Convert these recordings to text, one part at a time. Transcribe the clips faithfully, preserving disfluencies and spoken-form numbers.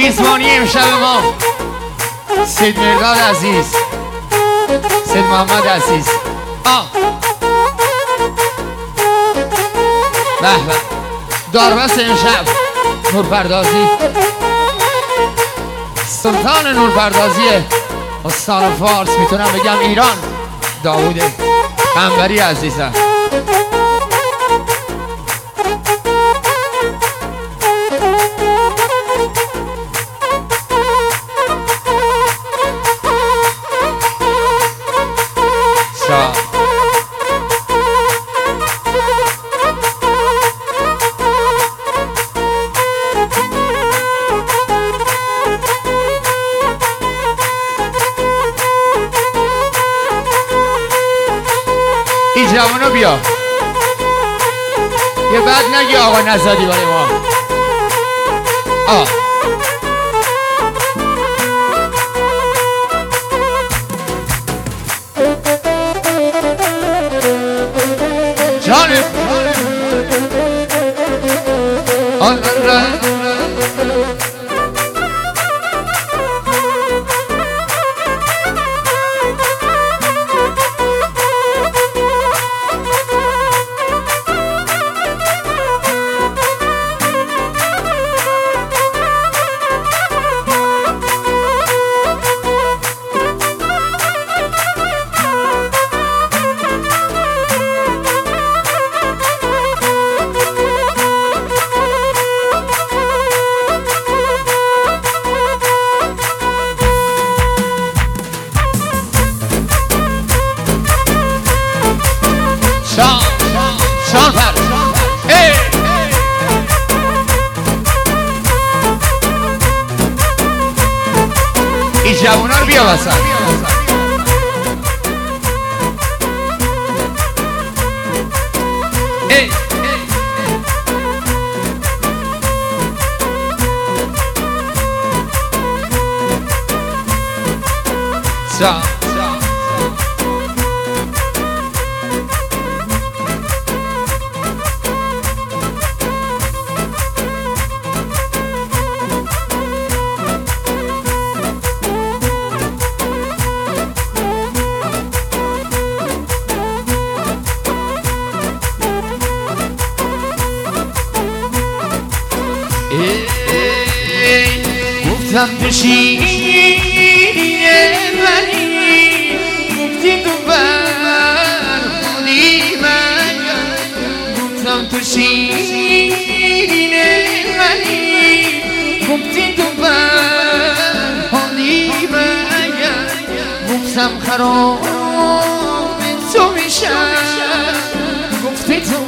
میزبانی امشب ما سید مرداد عزیز، سید محمد عزیز. آه به به داربست امشب نورپردازی، سلطان نورپردازی استان فارس، میتونم بگم ایران، داوود قنبری عزیزم. این جوانو بیا یه بعد نگی آقا نزدی برای ما. آه جانب آن شان شان پر ای این جوونا رو بیا وسط. ای شان گفتم تو شیرین منی، گفتی تو فرمونی من، گفتم تو شیرین منی، گفتی تو فرمونی من، گفتم خراب تو میشم، گفتی تو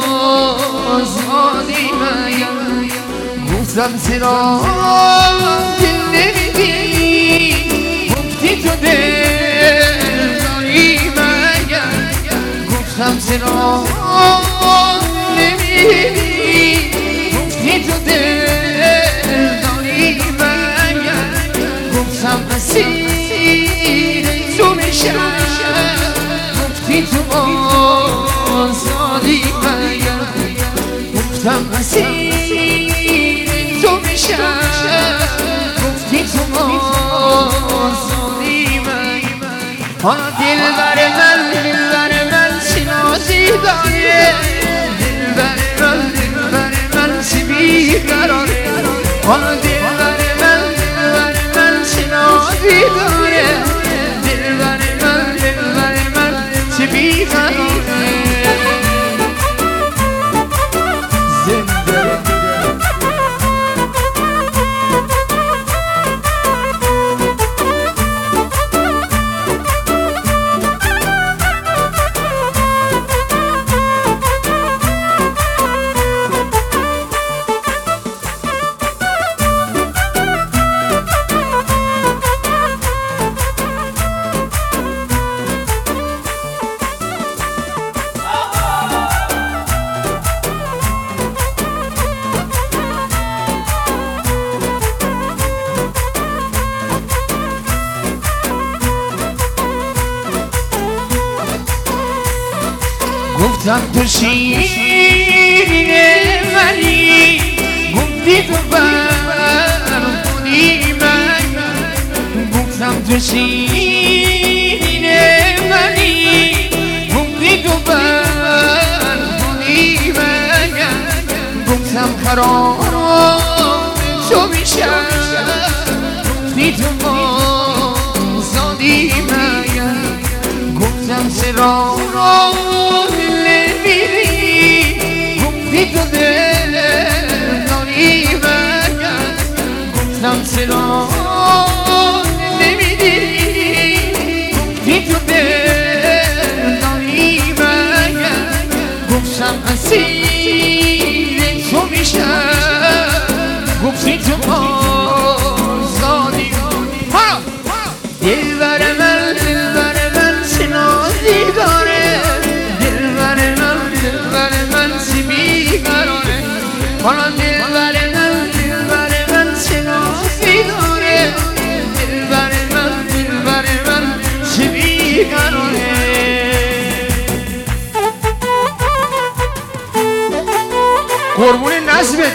آزادی من، گفتم چرا دل نمیدی، گفتی تو دل داری مگر، گفتم چرا نمیدی، گفتی تو دل داری مگر، گفتم اسیر تو میشم، گفتی تو آزادی مگر، گفتم اسیر تو میشم، گفتی تو آزادی من. حالا دلبر من دلبر من چی نازی داره، دلبر من دلبر من چی بیقراره، حالا دلبر من دلبر من چی نازی داره، دلبر من دلبر من چی بیقراره. گفتم تو شیرین منی، گفتی تو فرمونی کنی من گفتم تو سینه منی موندی تو بر کنی من گفتم خراب تو میشم گفتی تو بازادی من گفتم چرا نمیری گفتی تو دل داری من گفتم چرا نمیری گفتی تو دل داری من گفتم اسیر تو میشم گفتی تو بازادی دلبر من دلبر من چه نازی داره دلبر من دلبر من چه بیقراره حالا دلبر من دلبر من چه نازی داره دلبر من دلبر من چه بیقراره قربون نظمت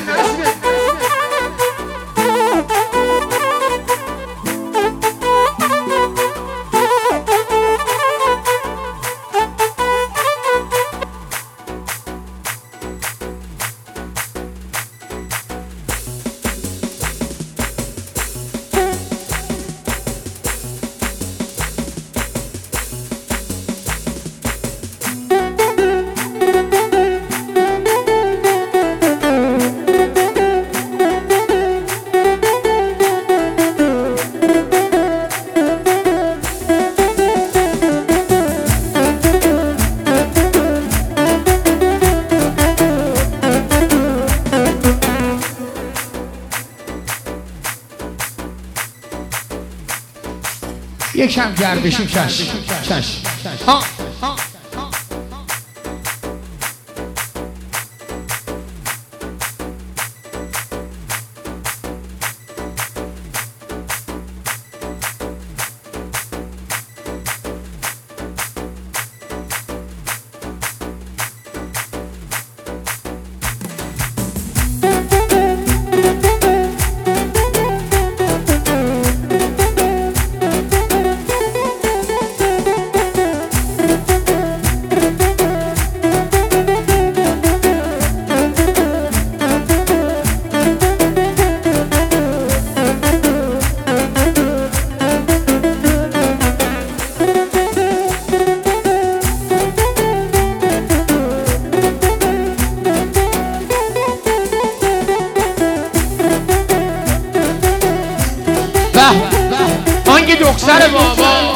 یکم گردشیم چش چش ها آنگه دختر بابا